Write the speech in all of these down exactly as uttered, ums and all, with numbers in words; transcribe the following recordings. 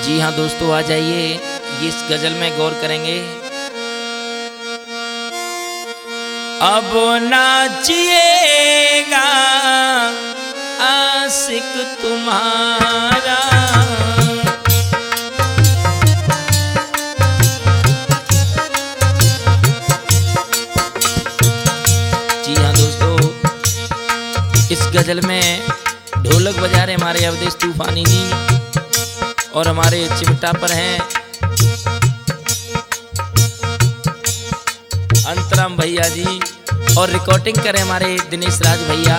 जी हाँ दोस्तों, आ जाइए, इस गजल में गौर करेंगे। अब नाचिएगा आशिक तुम्हारा, जी हाँ दोस्तों, इस गजल में ढोलक बजा रहे हमारे अवधेश तूफानी जी और हमारे चिमटा पर हैं अंतराम भैया जी और रिकॉर्डिंग करें हमारे दिनेश राज भैया।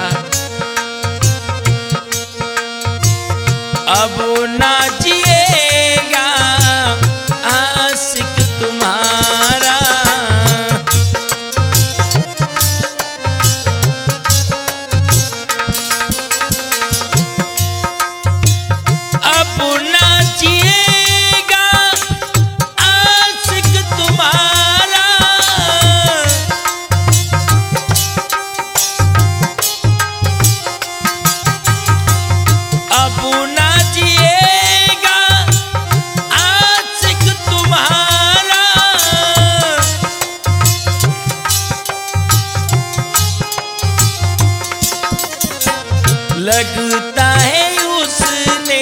अब नाचिएगा आशिक तुम्हारा, अब नाचिएगा आशिक तुम्हारा, अब नाचिएगा आशिक तुम्हारा, लगता है उसने,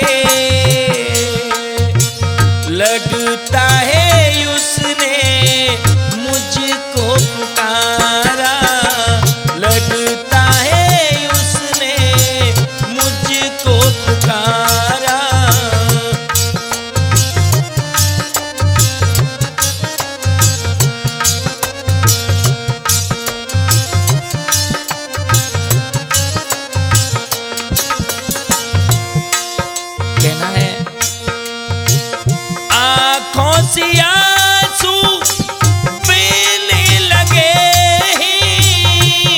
लगता है उसने मुझको पुकारा, लगता है उसने मुझको पुकारा, कहना है आँखों से आंसू बहने लगे हैं,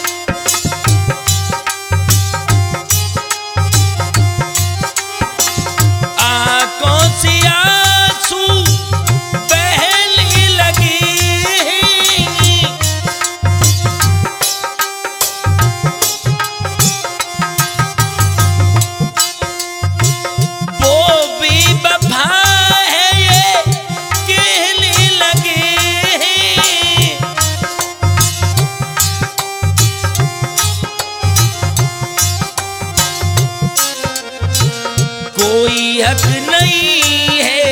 आँखों से आंसू बहने लगे हैं, वो भी वफा है ये कहने लगे हैं, कोई हक नहीं है,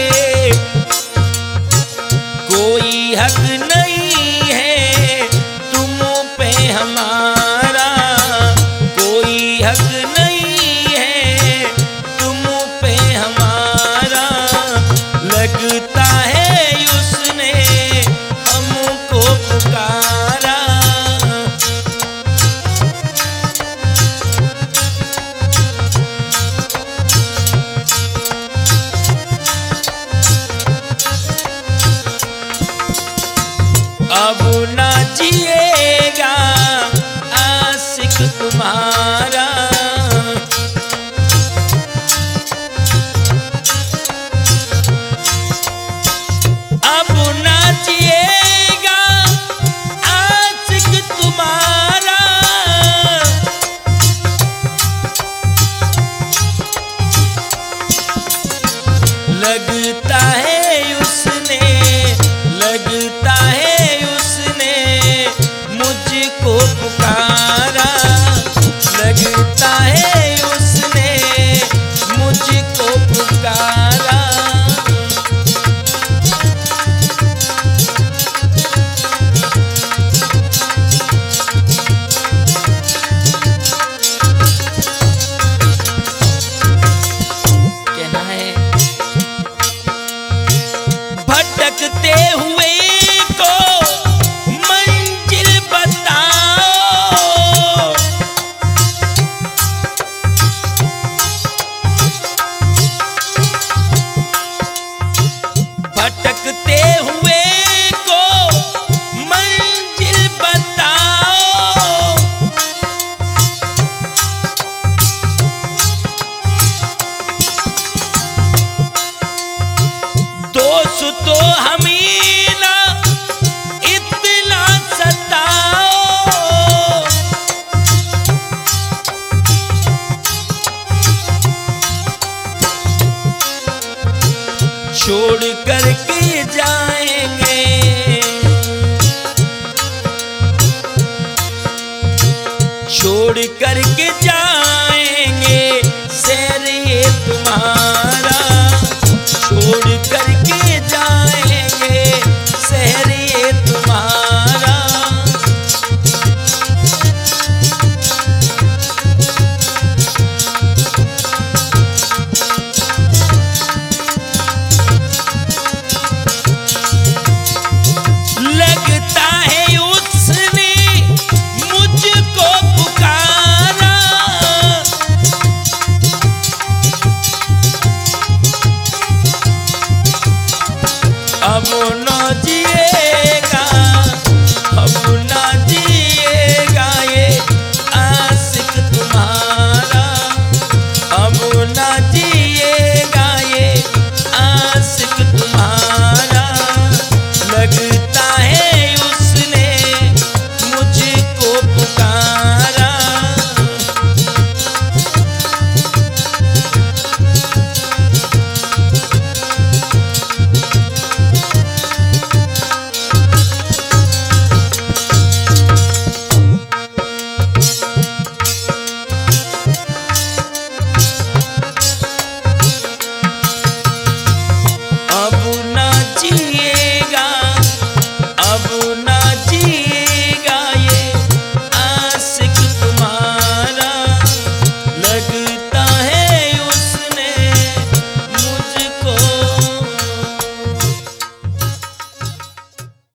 कोई हक नहीं है तुम पे हमारा, कोई हक नहीं है तुम पे हमारा, लगता है उसने हमको पुकारा, अब नाचिएगा आशिक तुम्हारा, अब नाचिएगा आशिक तुम्हारा, लगता है उसने, लगता है उसने मुझको पुकारा, लगता है उसने मुझको पुकारा, कहना है भटकते हुए को मंजिल बताओ, भटकते हुए को मंजिल बताओ, दोस्त तो हमें ना इतना सताओ, छोड़ करके जाएंगे, छोड़ करके जाएंगे शहर ये तुम्हारा, छोड़ करके जाएंगे शहर ये तुम्हारा। लगता है उसने मुझको पुकारा, अब न